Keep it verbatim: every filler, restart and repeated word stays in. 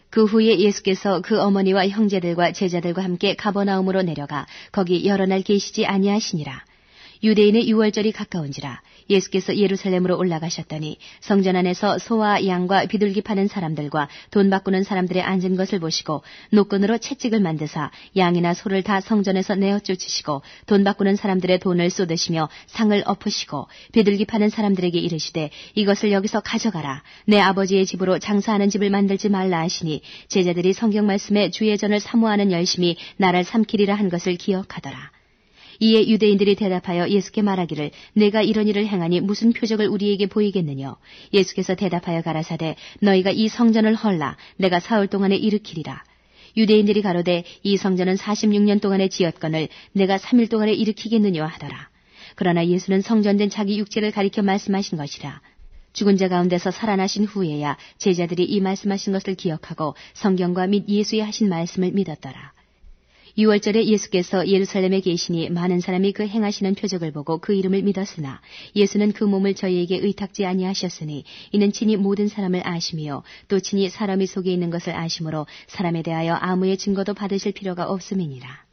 그 후에 예수께서 그 어머니와 형제들과 제자들과 함께 가버나움으로 내려가 거기 여러 날 계시지 아니하시니라. 유대인의 유월절이 가까운지라 예수께서 예루살렘으로 올라가셨더니 성전 안에서 소와 양과 비둘기 파는 사람들과 돈 바꾸는 사람들의 앉은 것을 보시고 노끈으로 채찍을 만드사 양이나 소를 다 성전에서 내어 쫓으시고 돈 바꾸는 사람들의 돈을 쏟으시며 상을 엎으시고 비둘기 파는 사람들에게 이르시되 이것을 여기서 가져가라. 내 아버지의 집으로 장사하는 집을 만들지 말라 하시니 제자들이 성경 말씀에 주의 전을 사모하는 열심히 나를 삼키리라 한 것을 기억하더라. 이에 유대인들이 대답하여 예수께 말하기를 내가 이런 일을 행하니 무슨 표적을 우리에게 보이겠느냐. 예수께서 대답하여 가라사대 너희가 이 성전을 헐라 내가 사흘 동안에 일으키리라. 유대인들이 가로되 이 성전은 사십육 년 동안에 지었거늘 내가 삼 일 동안에 일으키겠느냐 하더라. 그러나 예수는 성전된 자기 육체를 가리켜 말씀하신 것이라. 죽은 자 가운데서 살아나신 후에야 제자들이 이 말씀하신 것을 기억하고 성경과 및 예수의 하신 말씀을 믿었더라. 유월절에 예수께서 예루살렘에 계시니 많은 사람이 그 행하시는 표적을 보고 그 이름을 믿었으나 예수는 그 몸을 저희에게 의탁지 아니하셨으니 이는 친히 모든 사람을 아심이요 또 친히 사람이 속에 있는 것을 아심으로 사람에 대하여 아무의 증거도 받으실 필요가 없음이니라.